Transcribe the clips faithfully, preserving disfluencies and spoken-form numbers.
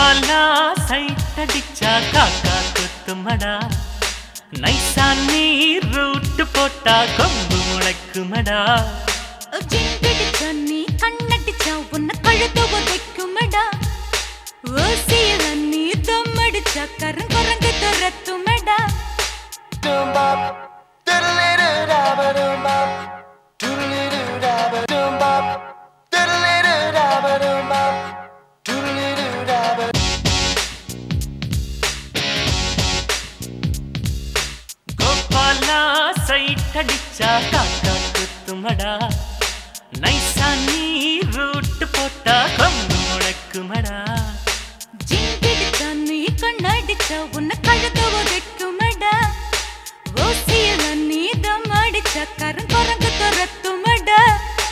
Gopala side அடிச்சா காக்கா கொத்துமடா, நைசா நீ ரூட்டு போட்டா கொம்பு முளைக்குமடா. ஜிங்கிடிச்சா நீ கண்ணடிச்சா உன்னை கழுத்து உதைக்குமடா, ஓசியில நீ தம்மடிச்சா கருங்குரங்கு துரத்துமடா. கோபாலா சைட் அடிச்சா காக்கா கொத்துமடா, நைசா நீ ரூட்டு போட்டா கொம்பு முளைக்குமடா. ஜிங்கிடிச்சா நீ கண்ணடிச்சா உன்னை கழுத்து உதைக்குமடா, ஓசியில நீ தம்மடிச்சா கருங்குரங்கு துரத்துமடா.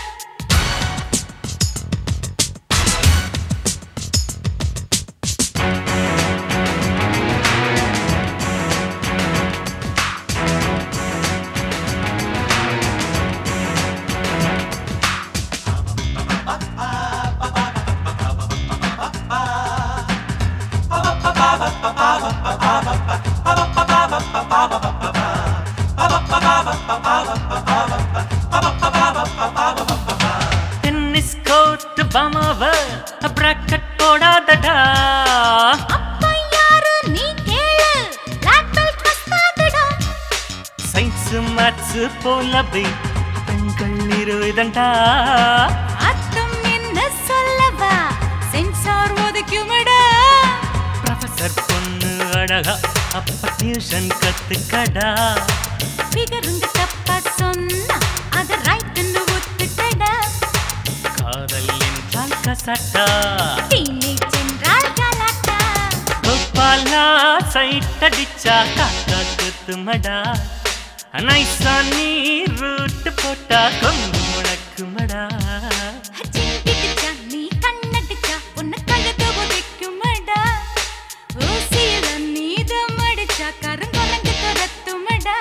டென்னிஸ் கோர்ட் பமாவ பிராக்கெட் போடாதடா. அப்பா யாரு நீ கேளு, பிளாக் பெல்ட் கஸ்தாதடா. சயின்ஸ் மேத்ஸ் போலவே பெண்கள் இருதண்டா. அத்தம் என்ன சொல்லவா, சென்சார் ஒதுக்குமடா. ப்ரொஃபசர் பொண்ணு அழகா, அப்ப டியூஷன் கத்துக்கடா. பிகருங்க தப்பா சொன்னா அத ரைட்னு ஒத்துக்கடா. காதல் என்றால் கசட்டா, டீனேஜ் என்றால் கலாட்டா. கோபாலா சைட் அடிச்சா காக்கா கொத்துமடா, நைசா நீ ரூட்டு போட்டா கொம்பு முளைக்குமடா. ஜிங்கிடிச்சா நீ கண்ணடிச்சா உன்னை கழுத்து உதைக்குமடா, ஓசியில நீ தம்மடிச்சா கருங்குரங்கு துரத்துமடா.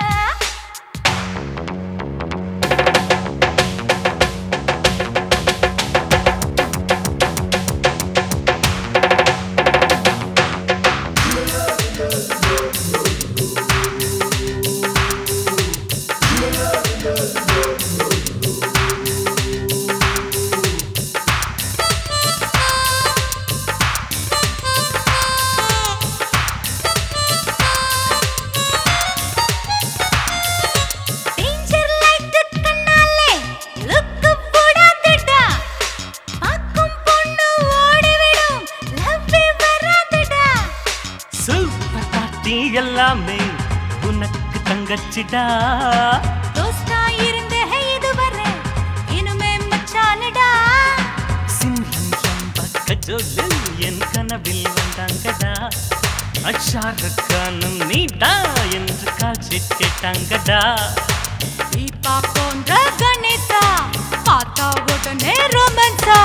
டேஞ்சர் லைட் கண்ணாலே லுக் போடாதடா, பாக்கும் பொண்ணு ஓடிவிடும் லவ்வே வராதடா. சூப்பர் பார்ட்டி எல்லாமே உனக்கு தங்கச்சிடா. தோஸ்தா இருந்த இதுவரை இனிமே மச்சானடா. சிம்ரன் பக்க ஜோலு என் கனவில் வந்தாங்கடா. அஷாருக்கானும் நீடா என்று காட்சி கேட்டாங்கடா. தீபா போன்ற கணேசா பார்த்தா உடனே ரொமான்ஸா.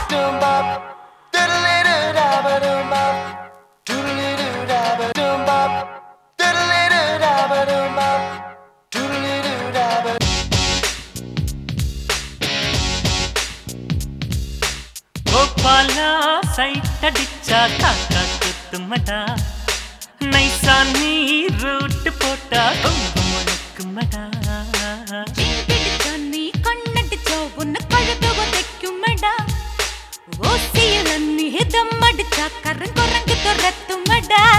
கோபாலா சைட் அடிச்சா காக்கா கொத்துமடா, நைசா நீ ரூட்டு போட்டா கொம்பு முளைக்குமடா. ஜிங்கிடிச்சா நீ கண்ணடிச்சா உன்னை கழுத்து உதைக்குமடா, ஓசியில நீ தம்மடிச்சா கருங்குரங்கு துரத்துமடா.